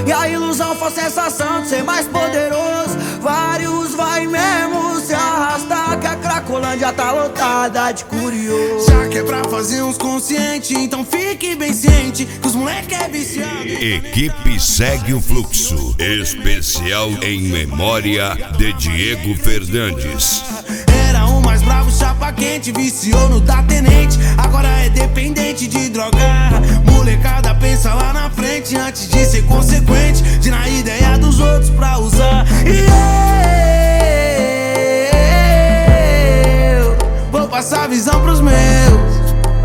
E a ilusão foi a sensação de ser mais poderoso. Vários vai mesmo se arrastar, que a Cracolândia tá lotada de curioso. Já que é pra fazer uns conscientes, então fique bem ciente que os moleque é viciado. Equipe Segue o Fluxo, especial em memória de Diego Fernandes. Era o mais bravo, chapa quente, viciou no da tenente, agora é dependente de droga. Molecada pensa lá na frente antes de ser consequente, de na ideia dos outros pra usar. E eu vou passar a visão pros meus.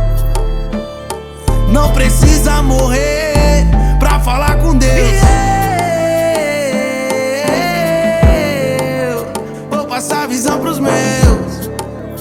Não precisa morrer pra falar com Deus. E eu vou passar a visão pros meus.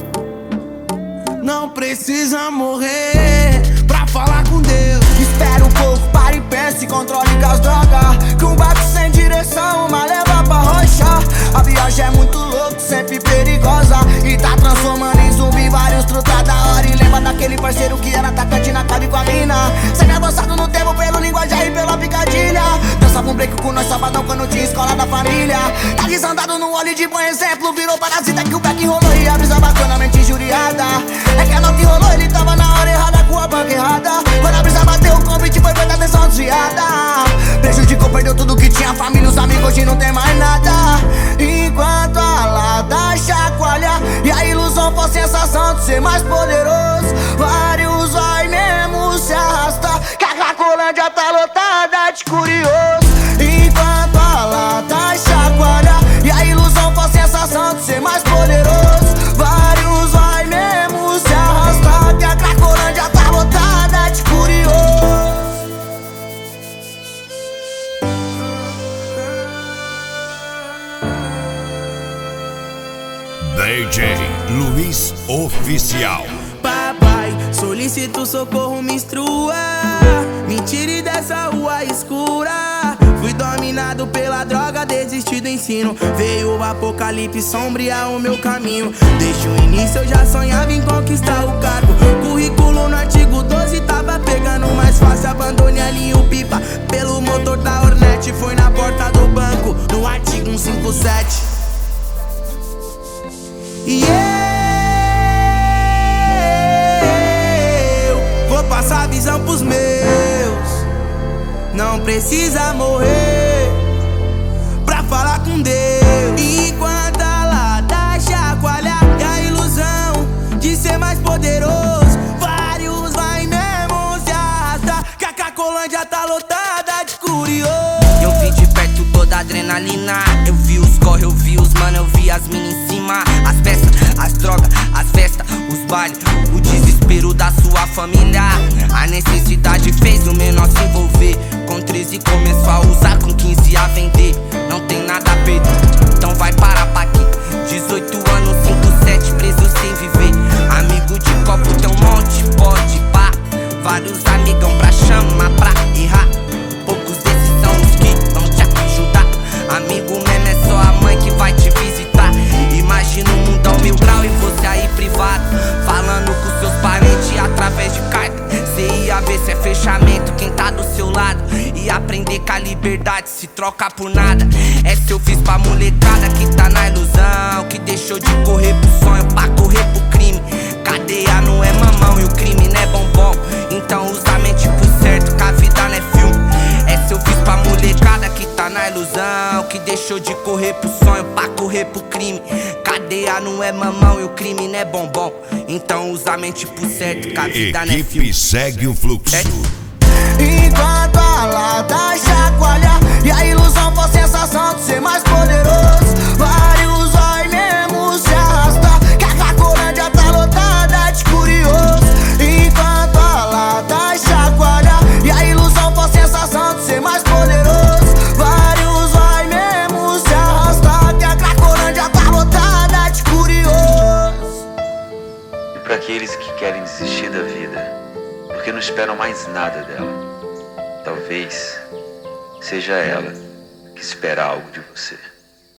Não precisa morrer pra falar com Deus. Espera um pouco, para e pensa e controle com as drogas. Que um barco sem direção, uma leva pra rochar. A viagem é muito louca, sempre perigosa, e tá transformando em zumbi vários truta da hora. E lembra daquele parceiro que era atacante na cabe com a mina, sempre avançado no tempo pelo linguajar e pela picadilha. Dançava um break com nós sabadão quando tinha escola da família. Tá desandado no óleo de bom exemplo, virou parasita que o back rolou e a brisa bacana mente injuriada. É que a nota rolou, ele tava na hora errada com a banca errada. Quando a brisa bateu o convite foi feita atenção desviada. Prejudicou, perdeu tudo que tinha, família, os amigos, hoje não tem mais nada. Enquanto a lata chacoalha e a ilusão for a sensação de ser mais poderoso, vários vai mesmo se arrastar, que a Cracolândia tá lotada de curioso. Enquanto a lata chacoalha e a ilusão for a sensação de ser mais poderoso, vários vai mesmo se arrastar, que a Cracolândia tá lotada de curioso. DJ Luiz Oficial. Papai, solicito socorro, me instrua, me tire dessa rua escura. Fui dominado pela droga, desisti do ensino. Veio o apocalipse sombrear o meu caminho. Desde o início eu já sonhava em conquistar o cargo. Currículo no artigo 12 tava pegando mais fácil. Abandonei ali o pipa pelo motor da Hornet. Foi na porta do banco, no artigo 157. E eu vou passar a visão pros meus. Não precisa morrer pra falar com Deus. Enquanto a lata chacoalha e a ilusão de ser mais poderoso, vários vai mesmo se arrastar, que a Cracolândia tá lotada de curioso. Eu vi de perto toda a adrenalina, eu vi os corre, eu vi os mano, eu vi as minas em cima. As peças, as drogas, as festas, os bailes, o desespero da sua família. A necessidade fez o menor se envolver. Com 13 começou a usar, com 15 a vender. Não tem nada a perder, então vai parar pra quê? 18 anos, 5-7 preso sem viver. Amigo de copo tem um monte, pode pá. Vários amigão pra chamar, pra errar. Poucos desses são os que vão te ajudar. Amigo mesmo é só a mãe que vai te visitar. Imagina um mundão 1000 grau e você aí privado, falando com seus parentes através de carta. Cê ia ver se é fechamento quem tá do seu lado, e aprender que a liberdade se troca por nada. Essa eu fiz pra molecada que tá na ilusão, que deixou de correr pro sonho pra correr pro crime. Cadeia não é mamão e o crime não é bombom, então usa a mente pro certo, que a vida não é filme. Essa eu fiz pra molecada que tá na ilusão, que deixou de correr pro sonho pra correr pro crime. Cadeia não é mamão e o crime não é bombom, então usa a mente pro certo, que a vida não é filme. Equipe Segue o Fluxo. Enquanto a lata chacoalha e a ilusão for a sensação de ser mais poderoso, vários vai mesmo se arrastar, que a Cracolândia tá lotada de curioso. Enquanto a lata chacoalha e a ilusão for a sensação de ser mais poderoso, vários vai mesmo se arrastar, que a Cracolândia tá lotada de curioso. E para aqueles que querem desistir da vida, porque não esperam mais nada dela, talvez seja ela que espera algo de você.